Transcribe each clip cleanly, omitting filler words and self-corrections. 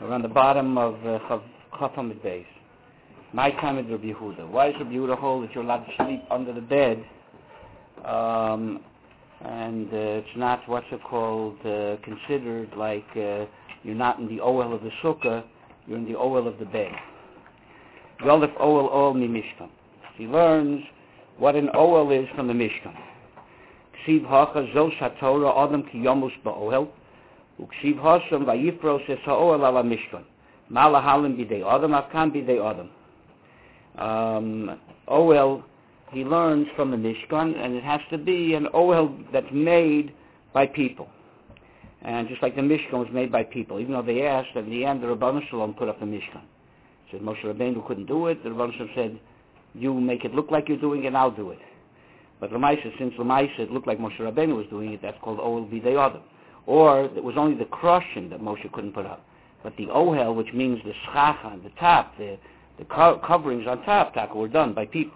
We're on the bottom of Chaf Hamid Beis. My time is Rabbi Yehuda. Why is Rabbi Yehuda hold that you're allowed to sleep under the bed? And it's not considered like you're not in the oel of the sukkah, you're in the oel of the bed. Yolef oel mi mishkan. He learns what an oel is from the Mishkan. Ksiv hacha zos haTorah adam ki yomus ba'oel, uksiv hasam vayifros es ha'oel ala Mishkan. Malahalim bidei adam, afkan bidei adam. Oel, he learns from the Mishkan, and it has to be an oel that's made by people. And just like the Mishkan was made by people, even though they asked, in the end the Rabbanan Shalom put up the Mishkan. Said Moshe Rabbeinu couldn't do it. The Rabbanan Shalom said, you make it look like you're doing it, and I'll do it. But Lamaisa, since Lamaisa it looked like Moshe Rabbeinu was doing it, that's called Oel Bidei Adam. Or it was only the crushing that Moshe couldn't put up. But the Ohel, which means the schacha on the top, the coverings on top, were done by people.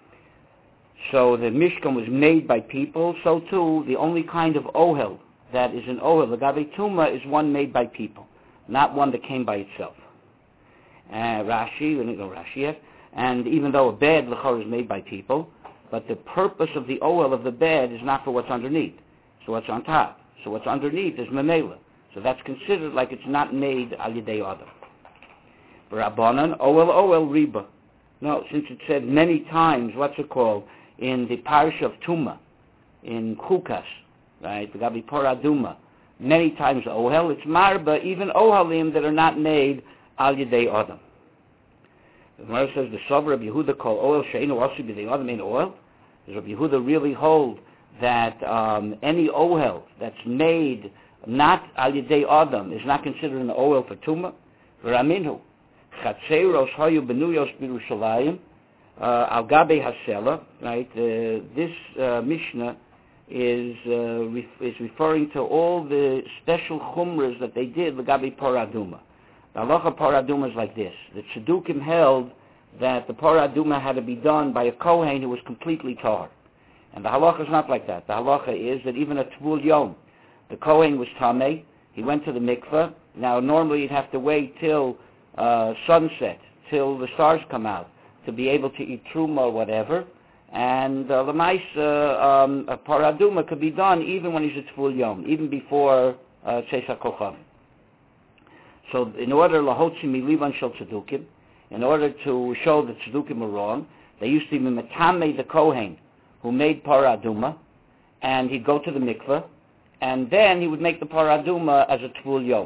So the Mishkan was made by people, so too the only kind of Ohel that is an Ohel, the Gabe Tuma, is one made by people, not one that came by itself. Rashi, we didn't go Rashi yet. And even though a bed, l'chor, is made by people, but the purpose of the oil of the bed is not for what's underneath, so what's on top. So what's underneath is memela. So that's considered like it's not made al yedei adam. Rabbanan, oel riba. No, since it said many times, in the parish of Tuma, in Chukas, right, the Gabi Poraduma, many times ohel, it's marba, even ohalim that are not made al yedei adam. The Gemara says the Sover Rabbi Yehuda called oil she'enu also b'dei adam in oil. Does Rabbi Yehuda really hold that any oil that's made not al yedei adam is not considered an oil for tuma? V'raminu chatzeros hayu benuyos b'Yerushalayim al gabe hasela. Right, this Mishnah is referring to all the special chumras that they did l'gabe paraduma. The halacha paraduma is like this. The Tzedukim held that the paraduma had to be done by a Kohen who was completely tar. And the halacha is not like that. The halacha is that even a Tvul Yom, the Kohen was tameh, he went to the mikveh. Now normally you'd have to wait till sunset, till the stars come out, to be able to eat truma or whatever. And the Lamaisa, a paraduma could be done even when he's a Tvul Yom, even before Tzeis HaKochav. So in order lahotzi milivan shel tzedukim, in order to show that tzedukim were wrong, they used to be metame the Kohen who made paraduma, and he'd go to the mikveh, and then he would make the paraduma as a tvul yom.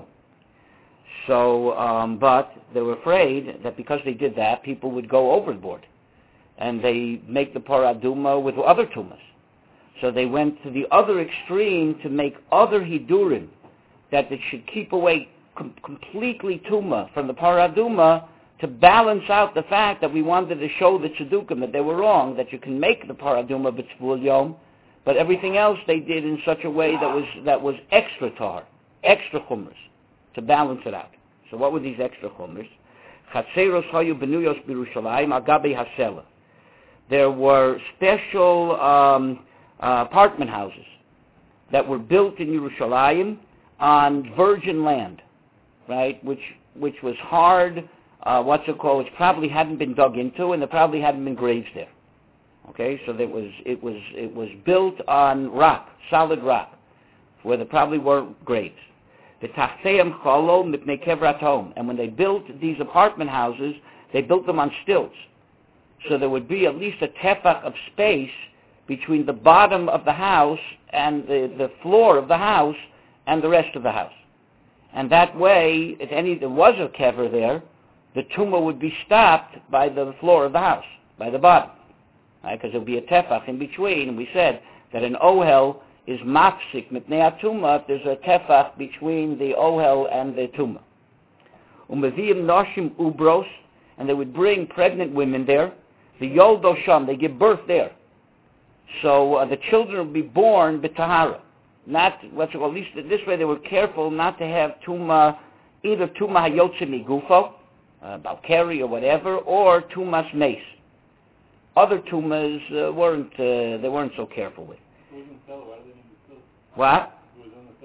So, but they were afraid that because they did that, people would go overboard, and they make the paraduma with other tumas. So they went to the other extreme to make other hidurim that it should keep away completely tuma from the paraduma, to balance out the fact that we wanted to show the tzedukim that they were wrong, that you can make the paraduma b'tzvul yom, but everything else they did in such a way that was extra tar, extra chumras, to balance it out. So what were these extra chumras? Chatzeros hayu benuyos b'Yerushalayim agabe hasela. There were special apartment houses that were built in Yerushalayim on virgin land, right, which was hard, which probably hadn't been dug into, and there probably hadn't been graves there. Okay, so it was built on rock, solid rock, where there probably weren't graves. The tachteim chalo mipnei kevrat home, and when they built these apartment houses, they built them on stilts, so there would be at least a tefach of space between the bottom of the house and the floor of the house and the rest of the house. And that way, if there was a kever there, the tumah would be stopped by the floor of the house, by the bottom. Right? Because there would be a tefach in between. And we said that an ohel is mafsik mitnei tumah if there's a tefach between the ohel and the tumah. Umeviim noshim ubros, and they would bring pregnant women there. The yoldo sham, they give birth there. So the children would be born b'tahara. Not at least this way they were careful not to have tuma, either tuma hayotze migufo, balkari or whatever, or tumas mace. Other tumas weren't so careful with. What?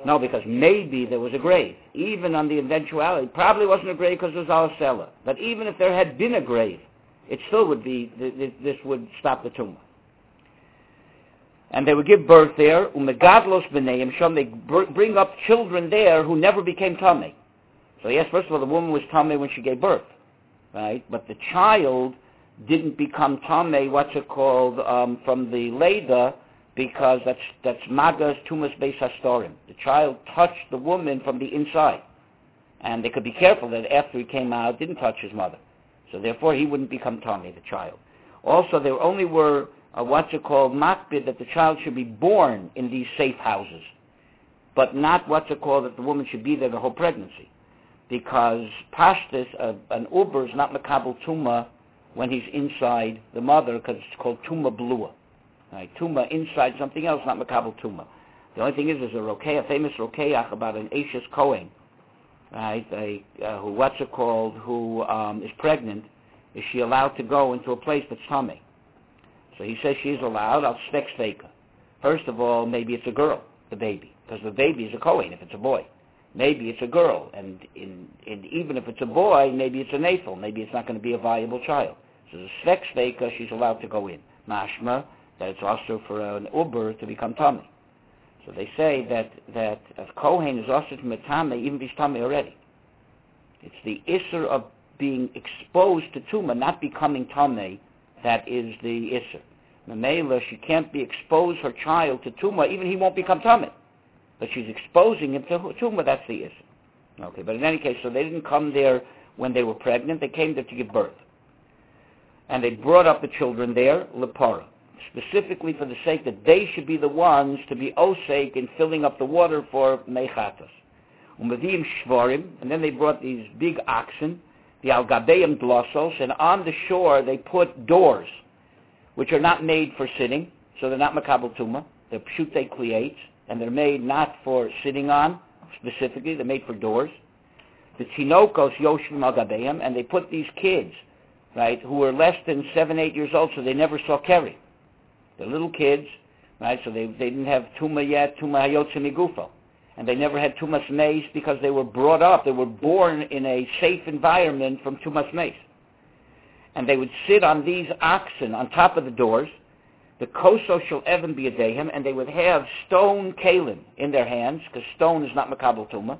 No, because maybe there was a grave. Even on the eventuality, probably wasn't a grave because it was Alasela. But even if there had been a grave, it still would be, this would stop the tumah. And they would give birth there, umegadlos b'neim sham, they bring up children there who never became tamei. So yes, first of all, the woman was tamei when she gave birth, right? But the child didn't become tamei, from the Leda, because that's magas tumas beis hastorim. The child touched the woman from the inside. And they could be careful that after he came out, didn't touch his mother. So therefore, he wouldn't become tamei, the child. Also, there only were makbid, that the child should be born in these safe houses, but not that the woman should be there the whole pregnancy, because pashtus, an uber is not makabel tumah when he's inside the mother, because it's called tumah blua. Right? Tumah inside something else, not makabel tumah. The only thing is a famous rokeach about an Ashes Kohen, right? Who is pregnant. Is she allowed to go into a place that's tamei? So he says she's allowed. I'll spec steika. First of all, maybe it's a girl, the baby, because the baby is a Kohen if it's a boy. Maybe it's a girl, and even if it's a boy, maybe it's a nathel. Maybe it's not going to be a viable child. So the spec steika, she's allowed to go in. Mashma, that it's also for an uber to become tamei. So they say that a Kohen is also to tamei, even if he's tamei already. It's the isser of being exposed to tumah, not becoming tamei, that is the isser. Mamela, she can't be exposed her child to tumah, even he won't become tamei. But she's exposing him to tumah, that's the isser. Okay, but in any case, so they didn't come there when they were pregnant, they came there to give birth. And they brought up the children there, lepara, specifically for the sake that they should be the ones to be osek in filling up the water for mechatos. Umavim shvarim, and then they brought these big oxen, the algabeim glossos, and on the shore they put doors, which are not made for sitting, so they're not makabel tumah. They're pshutei kliates, and they're made not for sitting on, specifically, they're made for doors. The tinokos yoshvim algabeim, and they put these kids, right, who were less than 7, 8 years old, so they never saw keri. They're little kids, right, so they didn't have tumah yet, tumah hayotze migufo. And they never had tumas meis because they were brought up, they were born in a safe environment from tumas meis. And they would sit on these oxen on top of the doors, the koso shel even biyadehem, and they would have stone kalim in their hands, because stone is not makabel tumah.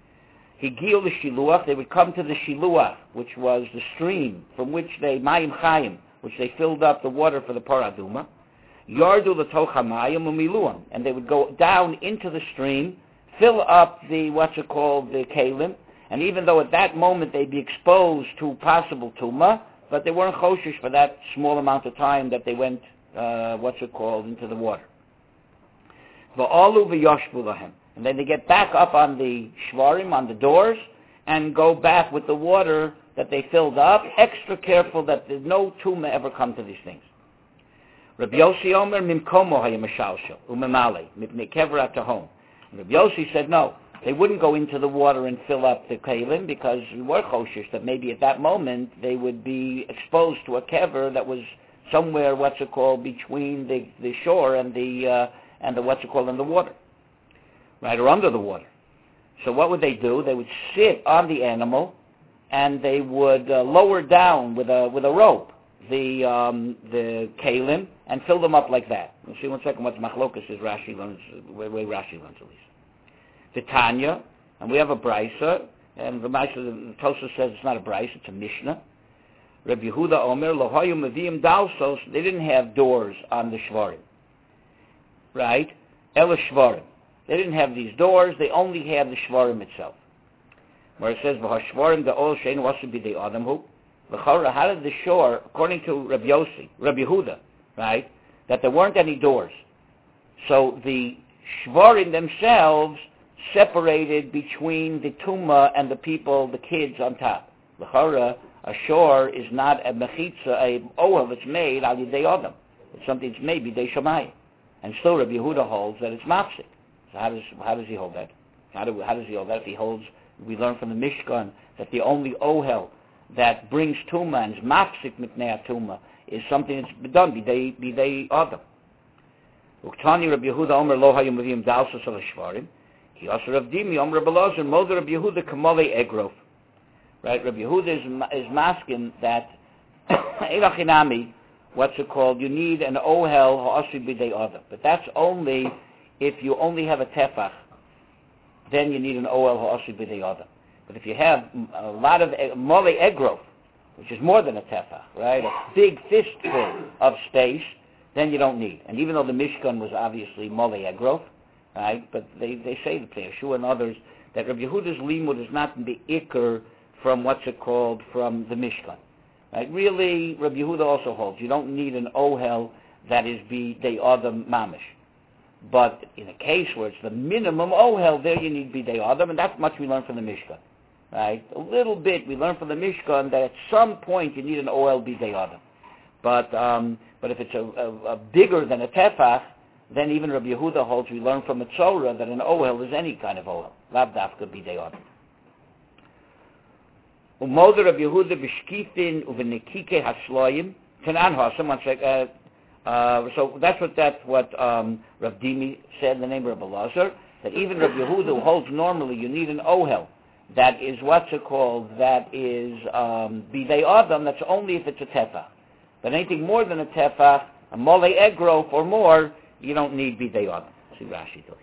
Higil the shiluach, they would come to the shiluach, which was the stream from which they, mayim chayim, which they filled up the water for the paraduma. Yardu l'toch hamayim umiluam, and they would go down into the stream, fill up the, the kalim, and even though at that moment they'd be exposed to possible tumah, but they weren't choshish for that small amount of time that they went, into the water. V'alu v'yoshvu lahem. And then they get back up on the shvarim, on the doors, and go back with the water that they filled up, extra careful that there's no tumah ever come to these things. Rabbi Yossi Omer mimkomo hayamashalshel umemale mipnei kevrat tahom. Rabbi Yossi said no, they wouldn't go into the water and fill up the kalim because we were choshish that maybe at that moment they would be exposed to a kever that was somewhere between the shore and the and the water, right, or under the water. So what would they do? They would sit on the animal and they would lower down with a rope the kalim and fill them up like that. We'll see one second what the machlokas is. Rashi learns the way Rashi learns at least. The Tanya, and we have a brisa, and the Tosfos says it's not a brisa, it's a mishnah. Rabbi Yehuda Omer lo hayu meviim dalsos. They didn't have doors on the shvarim, right? Ela shvarim. They didn't have these doors. They only had the shvarim itself. Where it says v'hashvarim da'ol shein wasu b'dei adamhu. L'chora, how did the shore, according to Rabbi Yehuda, right, that there weren't any doors. So the shvarim themselves separated between the tumah and the people, the kids on top. L'chora, a shore is not a mechitza, a ohel that's made al yidei adam. It's something that's made b'dei shamayim. And still Rabbi Yehuda holds that it's mafsik. So how does he hold that? How does he hold that? If he holds, we learn from the Mishkan that the only ohel that brings tumah and is mafsik mitnei tumah is something that's done b'dei adam. Uktani Rabbi Yehuda Omer lo hayu meviim dalsos al shvarim. Ki also Rav Dimi, Rabbi Elazar, Moder Rabbi Yehuda, Kamale Egrof. Right? Rabbi Yehuda is masking that Eilachinami, what's it called? You need an ohel ha'asri b'dei adam. But that's only if you only have a tefach. Then you need an ohel ha'asri b'dei adam. But if you have a lot of mole egrof, which is more than a tefach, right? A big fistful of space, then you don't need. And even though the Mishkan was obviously mole egrof, right? But they say, the Yeshua and others, that Rabbi Yehuda's limud is not the ikr from what's it called, from the Mishkan. Right? Really, Rabbi Yehuda also holds you don't need an ohel that is b'dei adam mamish. But in a case where it's the minimum ohel, there you need b'dei adam, and that's much we learn from the Mishkan. Right? A little bit we learn from the Mishkan that at some point you need an ohel b'dei adam. But if it's a bigger than a tefach, then even Rabbi Yehuda holds we learn from the Tzorah that an ohel is any kind of ohel, lav dafka b'dei adam. Umoder Rabbi Yehuda b'shkifin uvenekike hasloyim tenan someone said. So that's what Rav Dimi said in the name of Rabbi Elazar, that even Rabbi Yehuda holds normally you need an ohel that is what's it called, that is b'dei adam, that's only if it's a tefach. But anything more than a tefach, a mole egrof or more, you don't need b'dei adam. See Rashi till here.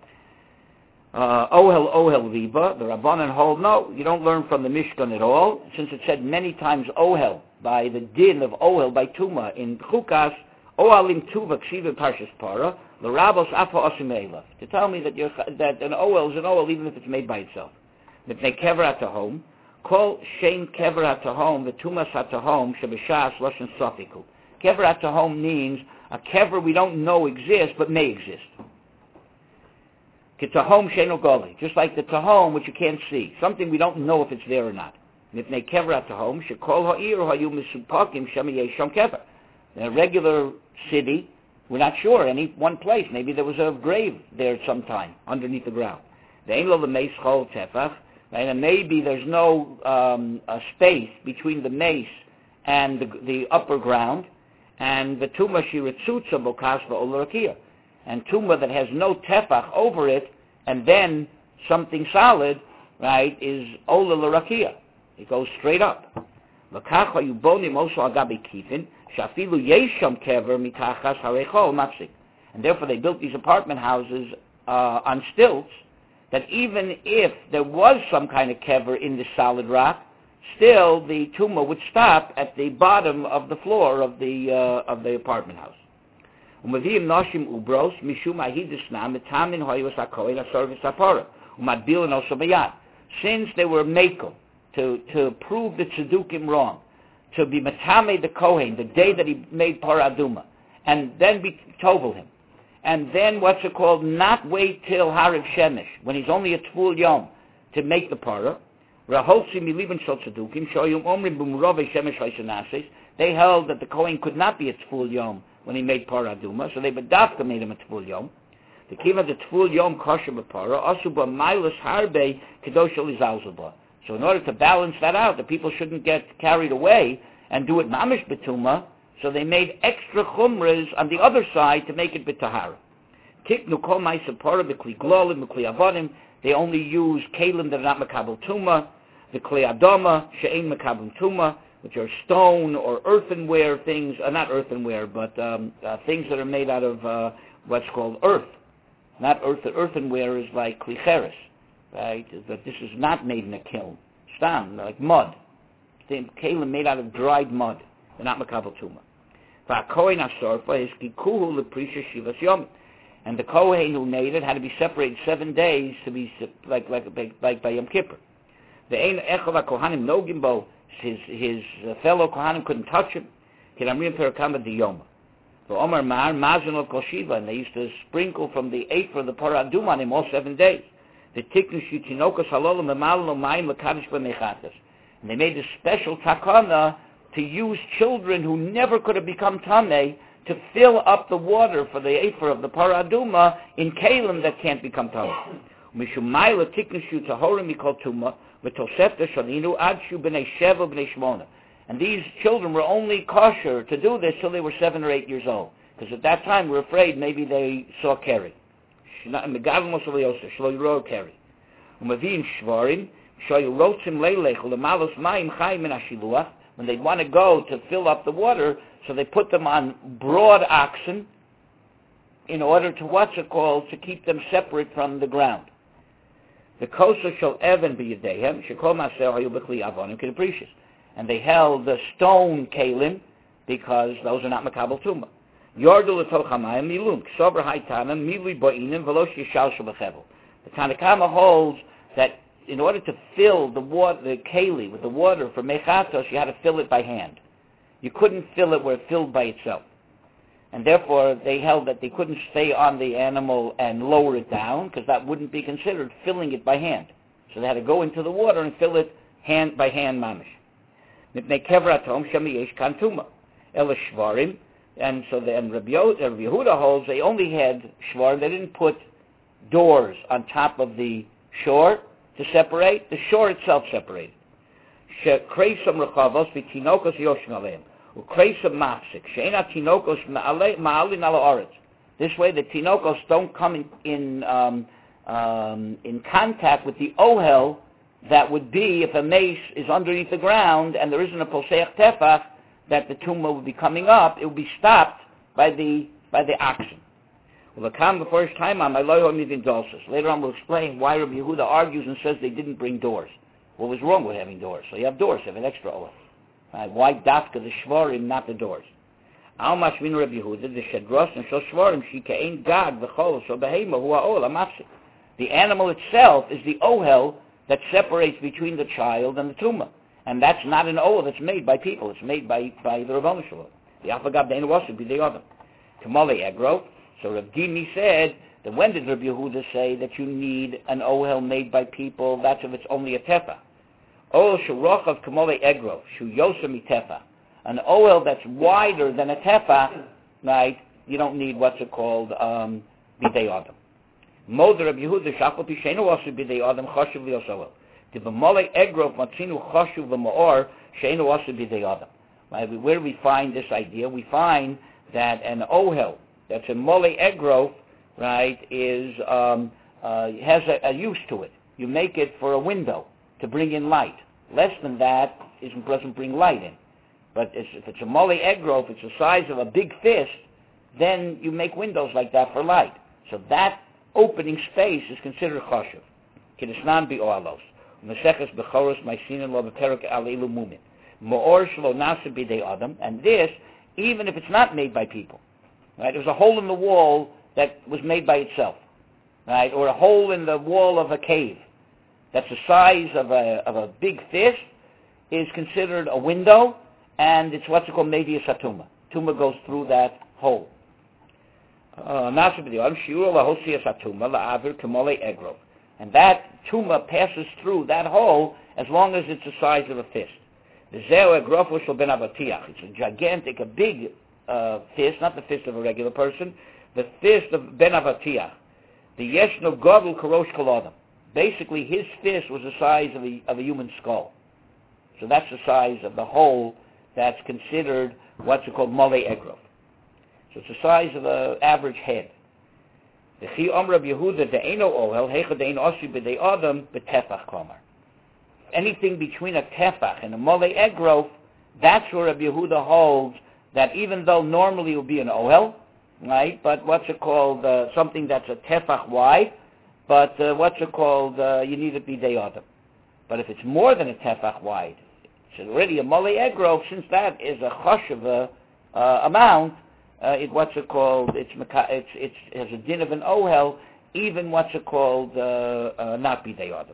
Ohel riba, the Rabbanan hold, no, you don't learn from the Mishkan at all, since it said many times ohel, by the din of ohel, by Tuma, in Chukas, ohalim tuva ksiva parshas para, the Rabbos afa osim eilav, to tell me that an ohel is an ohel even if it's made by itself. Mipnei kever at home, kol shein kever at home, the tumas at home, shebeshas loshen sofiku. Kever at home means a kever we don't know exists, but may exist. Kitahom sheino goli, just like the tahom which you can't see, something we don't know if it's there or not. Mipnei kever at tahom, shekol ha'ir hayu misupakim shemi yesham kever. In a regular city, we're not sure any one place. Maybe there was a grave there at some time underneath the ground. The ein lo lemeis chol tefach, and maybe there's no a space between the mace and the upper ground, and the tuma shiritzutza bokasva olarakia. And tumah that has no tefach over it, and then something solid, right, is ola l'rakia. It goes straight up. L'kach hayubonim also agabi kifin, shafilu yesham kever mitachas harechol mapsik. And therefore they built these apartment houses on stilts, that even if there was some kind of kever in the solid rock, still the tumah would stop at the bottom of the floor of the apartment house. Umaviim noshim ubros mishum ahidisnam mitamin hoyos hakohen hasorvis hapara umadbilin also bayad. Since they were mekel to prove the tzedukim wrong, to be matame the kohen the day that he made para aduma, and then be tovel him, and then what's it called, not wait till hariv shemesh when he's only a tvul yom to make the para. Raholsi milibin shel tzedukim shoyum omrim b'murove shemesh haisanases. They held that the kohen could not be a tvul yom when he made para aduma, so they bedafka made him a tvul yom. The kiva the tvul yom kosher b'para asu b'mailus harbe kedosh lizalzulba. So in order to balance that out, the people shouldn't get carried away and do it mamish betuma, so they made extra chumras on the other side to make it b'tahara. Tiknu kol ma'isa para b'kli glolim b'kli avodim. They only use kalim that are not makabel tuma, the kli adama she'ein makabel tuma, which are stone or earthenware things, not earthenware, but things that are made out of what's called earth. Not earthenware is like klicheres, right? But this is not made in a kiln. Stam, like mud. Kalim made out of dried mud. They're not makabel tuma. V'akohen asorfa is kikuhu leprisha shivas yom. And the kohen who made it had to be separated 7 days to be like by Yom Kippur. The ein echel kohanim nogimbo. His fellow kohanim couldn't touch him. Kiramrim perakama diyoma. So Omar Mar mazon of koshiva, and they used to sprinkle from the eifer of the para aduma on him all 7 days. The tiknu shutinokas halolam emalalo mayim lekadish b'mechatas. And they made a special takana to use children who never could have become tamei to fill up the water for the eifer of the para aduma in kalim that can't become tamei. Mishumayla tiknu shutahorim mikol tuma. And these children were only kosher to do this till they were 7 or 8 years old, because at that time we're afraid maybe they saw Kerry. Megav Moshe Yosef, Shlo Yiro Keri. Umavim Shvarim, Shoyu Rotzim Leilech, Ulamalos Mayim Chayim Min HaShiluach. When they want to go to fill up the water, so they put them on broad oxen in order to keep them separate from the ground. The kosa shall even be yadehem, shekol maser hayu b'kli avonim kedeprecious. And they held the stone kalim because those are not makabel tumah. Yordu l'toch hamayim milum, k'sober haytanim, milui bo'inim, velosh yishal shabachevel. The Tanakama holds that in order to fill the keli with the water for mechatos, you had to fill it by hand. You couldn't fill it where it filled by itself. And therefore, they held that they couldn't stay on the animal and lower it down, because that wouldn't be considered filling it by hand. So they had to go into the water and fill it hand by hand, mamish. And so Rabbi Yehuda holds they only had shvarim. They didn't put doors on top of the shore to separate. The shore itself separated. This way the tinokos don't come in contact with the ohel that would be if a mace is underneath the ground and there isn't a poseach tefach that the tumah would be coming up. It would be stopped by the oxen. Well, the first time on later on we'll explain why Rabbi Yehuda argues and says they didn't bring doors. What was wrong with having doors? So you have doors, you have an extra ohel. Why dafka the shvarim, not the doors? Al mashmin Rabbi Yehuda, the shedros and shel shvarim, she ke'ein gag v'chol so behema hua ohel amafsik. The animal itself is the ohel that separates between the child and the tumah. And that's not an ohel that's made by people. It's made by the Rabbanu Shalom. The afagav deinu also be the other. Kamale egro. So Rav Dimi said that when did Rabbi Yehuda say that you need an ohel made by people? That's if it's only a tefah. Ohel shurochav kamole egro shu yosa mitefa. An ohel that's wider than a tefah, right? You don't need what's it called bidei adam. Moder Rabbi Yehuda shachol pishenu also bidei adam chashuv liyosoel. The b'mole egro matzinu chashuv v'maor sheinu also bidei adam. Right? Where do we find this idea? We find that an ohel that's a mole egro, right, has a use to it. You make it for a window to bring in light. Less than that doesn't bring light in. But if it's a mole egro, if it's the size of a big fist, then you make windows like that for light. So that opening space is considered chashuv. Kedisnan bi'oalos. Meseches bechoros ma'isinin lo beperek aleilu mumin. Mo'or shelo nasa bidei adam. And this, even if it's not made by people. Right? There's a hole in the wall that was made by itself. Right? Or a hole in the wall of a cave that's the size of a big fist is considered a window, and it's what's called medius hatuma. Tumah goes through that hole. And that tumah passes through that hole as long as it's the size of a fist. It's a gigantic, a big fist, not the fist of a regular person, the fist of Ben Avatiach. The Yeshno Godel Karosh Kolodam. Basically, his fist was the size of a human skull. So that's the size of the hole that's considered what's called Mole Egrov. So it's the size of an average head. The Chi Om Rabbi Yehuda de'eno ohel hecha de'eno osi b'dei adam b'tefach komar. Anything between a tefach and a Mole Egrov, that's where Rabbi Yehuda holds that even though normally it would be an ohel, right, but something that's a tefach wide, but you need it b'dei adam. But if it's more than a tefach wide, it's already a Mole Egrov, since that is a chashuv amount, it has a din of an ohel, even not bidei adam.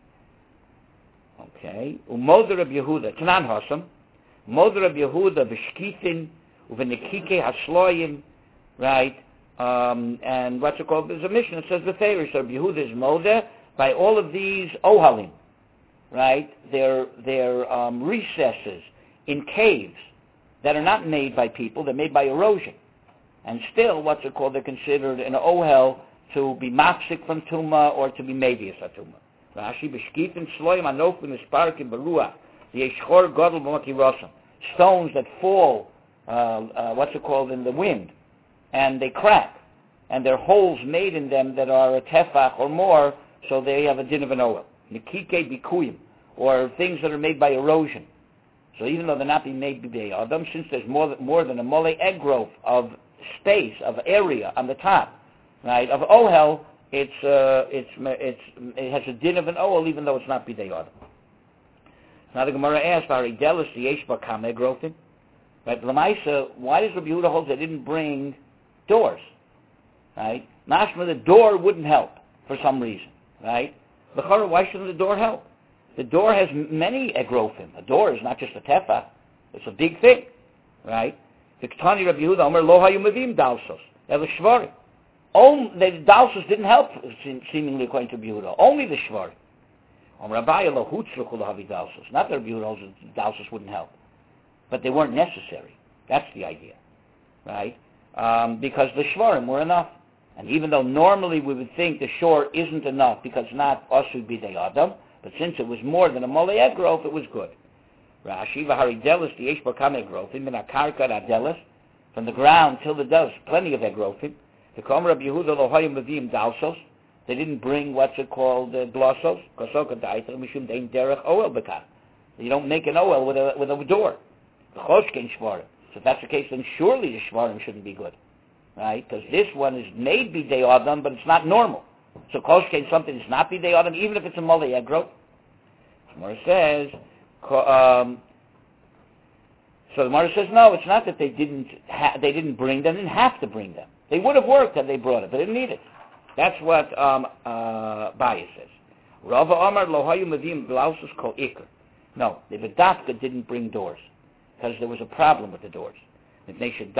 Okay. Umoder Rabbi Yehuda, Tanan Hasam, Moder Rabbi Yehuda v'shkitin uvenekike hasloyim, right? And there's a mission that says the favor. So Rabbi Yehuda is Moder by all of these ohalim, right? They're recesses in caves that are not made by people, they're made by erosion. And still, they're considered an ohel to be mafsik from tumah or to be medius tumah. Rashi b'shkifin shloim anofim esparkim beruach yeshchor godel b'maki rosam. Stones that fall, in the wind, and they crack. and there are holes made in them that are a tefach or more, so they have a din of an oel. Nikike bikuyim, or things that are made by erosion. So even though they're not being made by Adam, since there's more than a mole egg growth of space, of area on the top, right, of ohel, it has a din of an oel, even though it's not bidei Adam. Now the Gemara asks, "Haridelis the yesh bakame growthing." Right, Lamaisa, why does Rabbi Yehuda hold they didn't bring doors? Right, mashma, the door wouldn't help for some reason. Right, l'chara, why shouldn't the door help? The door has many egrofim. A door is not just a tefach; it's a big thing. Right. The Ketani Rabbi Yehuda Omer lo hayu mevim dalsos el shvarim. The dalsos didn't help, seemingly according to Rabbi Yehuda. Only the shvarim. Omer Abaye lo hutzluku lahavi dalsos. Not that Rabbi Yehuda holds the dalsos wouldn't help, but they weren't necessary. That's the idea, right? Because the shvarim were enough. And even though normally we would think the shore isn't enough because not asu bidei Adam, but since it was more than a mole egg growth, it was good. Rashi, v'haridelis the yesh bakame growthim, min akarka adelis, from the ground till the dust, plenty of egg growthim. The Kom Rabbi Yehuda lo hayim mevim dalsos, they didn't bring what's it called glossos, kosoka da'iter mishum dein derech oel bekach. You don't make an oel with a door. The choshkein shvarim. So if that's the case, then surely the shvarim shouldn't be good. Right? Because this one is made bidei Adam, but it's not normal. So koshkein, something that's not bidei Adam, even if it's a mole egg growth. The Gemara says, so the Gemara says, no, it's not that they didn't bring them, they didn't have to bring them. They would have worked had they brought it, but they didn't need it. That's what Baya says. Rava Amar lo hayu mevim blausus kol ikar. No, the Vedafka didn't bring doors because there was a problem with the doors. We're afraid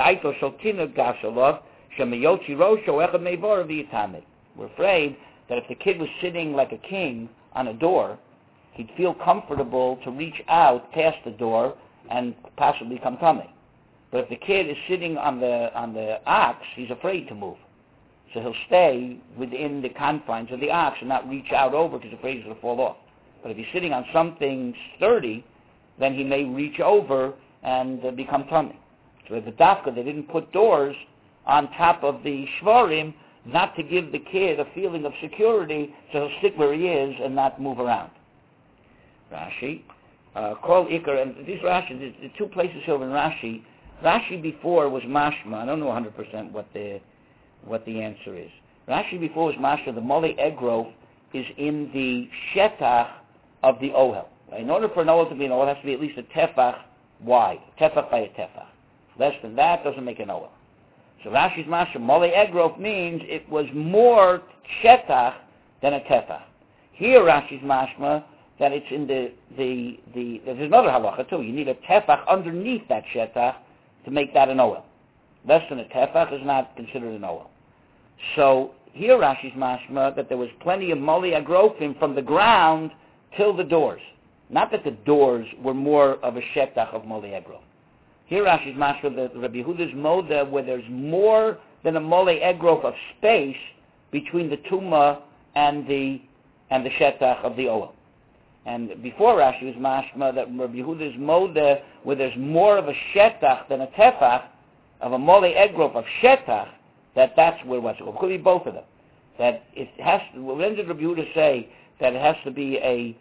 that if the kid was sitting like a king on a door, he'd feel comfortable to reach out past the door and possibly come tummy. But if the kid is sitting on the ox, he's afraid to move. So he'll stay within the confines of the ox and not reach out over because he's afraid he's going to fall off. But if he's sitting on something sturdy, then he may reach over and become tummy. So with the dafka, they didn't put doors on top of the shvarim, not to give the kid a feeling of security, so he'll stick where he is and not move around. Rashi, call Ikar, and these Rashi, the two places here in Rashi. Rashi before was mashma. I don't know 100% what the answer is. Rashi before was mashma. The mole egg growth is in the shetach of the ohel. In order for an ohel to be an ohel, it has to be at least a tefach wide, tefach by a tefach. Less than that doesn't make an ohel. So Rashi's mashma, mole egg growth means it was more shetach than a tefach. Here Rashi's mashma that it's in there's another halacha too. You need a tefach underneath that shetach to make that an ohel. Less than a tefach is not considered an ohel. So here Rashi's mashma that there was plenty of mole agrofim from the ground till the doors. Not that the doors were more of a shetach of mole agrof. Here Rashi's mashma that Rabbi Yehuda's moda where there's more than a mole agrof of space between the tuma and the shetach of the ohel. And before Rashi was mashma that Rabbi Yehuda's moda where there's more of a shetach than a tefach of a mole egrov of shetach, that's where what's called. It could be both of them. That it has to, when did Rabbi Yehuda say that it has to be an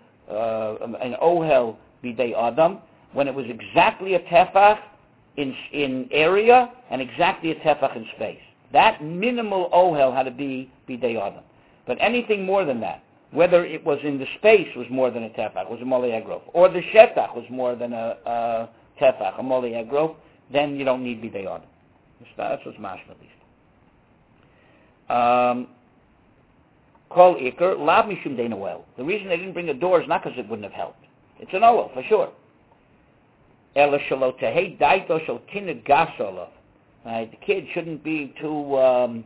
ohel bidei Adam? When it was exactly a tefach in area and exactly a tefach in space. That minimal ohel had to be bidei Adam. But anything more than that, whether it was in the space was more than a tefach, was a mole egrov, or the shetach was more than a tefach, a mole egrov, then you don't need bidei Adam. That's what's mashma at least. Kol ikar lav mishum dein ohel. The reason they didn't bring a door is not because it wouldn't have helped. It's an ohel for sure. Ela shelo tehei daito shel tined gas olav. Right, the kid shouldn't be too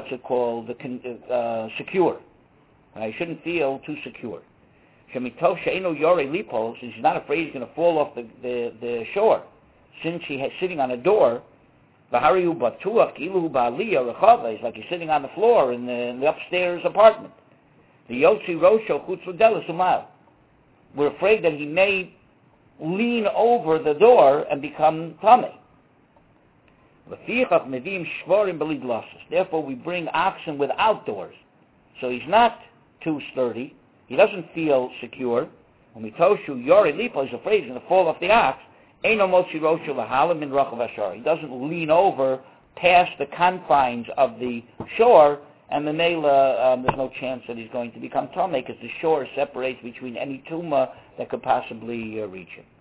secure. He shouldn't feel too secure. Shemitov she'enu yorei lipo, since he's not afraid he's going to fall off the shore, since he's sitting on a door. V'hariu batuach kilu ba'aliyah rechava. It's like he's sitting on the floor in the upstairs apartment. The yotzi rosho chutz l'delis umal. We're afraid that he may lean over the door and become tummy. Therefore, we bring oxen without doors. So he's not too sturdy. He doesn't feel secure. When we told you, Yori Lipo is afraid he's going to fall off the ox. He doesn't lean over past the confines of the shore, and the Mela, there's no chance that he's going to become Tomei, because the shore separates between any tumah that could possibly reach him.